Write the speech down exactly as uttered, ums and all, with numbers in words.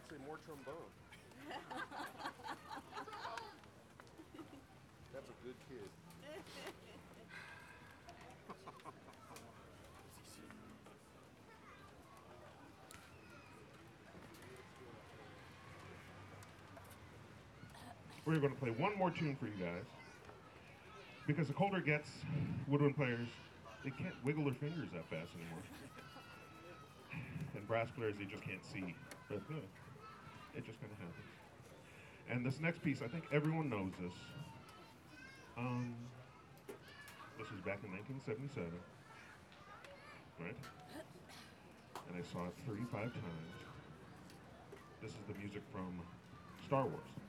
might say more trombone. That's a good kid. We're going to play one more tune for you guys. Because the colder it gets, woodwind players, they can't wiggle their fingers that fast anymore. And brass players, they just can't see. But uh, it just kind of happens. And this next piece, I think everyone knows this. Um, this was back in nineteen seventy-seven, right? And I saw it thirty-five times. This is the music from Star Wars.